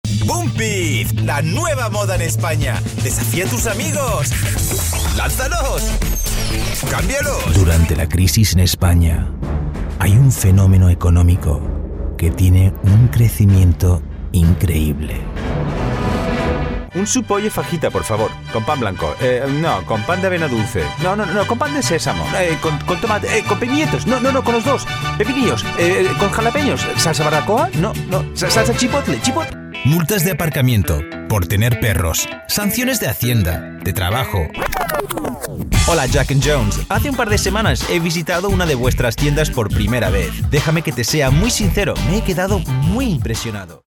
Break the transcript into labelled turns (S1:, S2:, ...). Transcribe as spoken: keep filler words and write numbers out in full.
S1: Bumpit, la nueva moda en España. Desafía a tus amigos. ¡Lánzalos! ¡Cámbialos!
S2: Durante la crisis en España, hay un fenómeno económico que tiene un crecimiento increíble.
S3: Un supollo fajita, por favor, con pan blanco. Eh, no, con pan de avena dulce. No, no, no, con pan de sésamo. Eh, con, con tomate, eh, con pepinillos. No, no, no, con los dos. Pepinillos. Eh, con jalapeños. ¿Salsa barbacoa? No, no. Salsa chipotle, chipotle.
S1: Multas de aparcamiento por tener perros. Sanciones de Hacienda, de trabajo.
S3: Hola, Jack and Jones. Hace un par de semanas he visitado una de vuestras tiendas por primera vez. Déjame que te sea muy sincero, me he quedado muy impresionado.